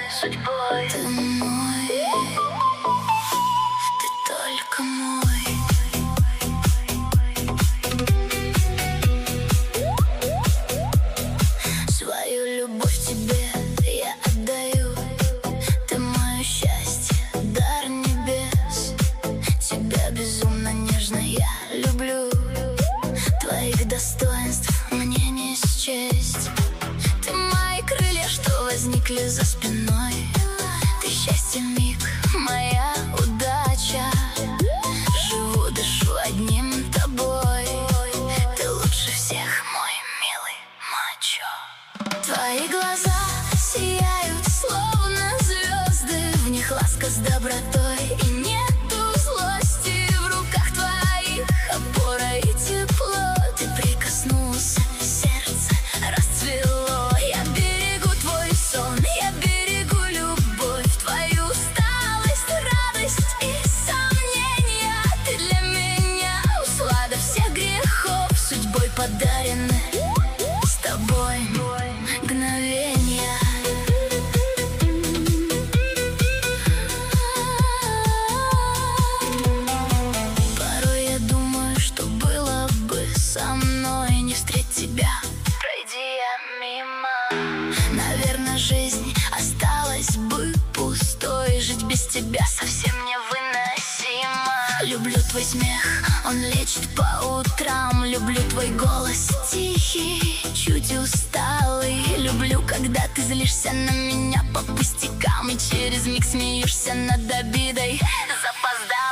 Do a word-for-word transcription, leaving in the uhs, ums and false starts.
судьбой. Ты мой, ты только мой. Свою любовь тебе я отдаю. Ты мое счастье, дар небес. Тебя безумно нежно я люблю. Твоих достоинств мне не счесть. Ты мои крылья, что возникли за спиной. Ты счастье миг, моя удача. Живу, дышу одним тобой. Ты лучше всех, мой милый мачо. Твои глаза сияют, словно звезды. В них ласка с добротой и нету злости. В руках твоих опора и тепло. Ты прикоснулся, сердце расцвело. Я берегу твой сон, я берегу любовь. Твою усталость, радость и сомнения. Ты для меня услада всех грехов. Судьбой подарены с тобой мгновения. Порой я думаю, что было бы со мной не встретить тебя, пройди я мимо. Наверное, жизнь осталась бы пустой. Жить без тебя совсем невыносимо. Люблю твой смех, он лечит по утрам. Люблю твой голос тихий, чуть усталый. Люблю, когда ты злишься на меня по пустякам и через миг смеешься над обидой запоздал.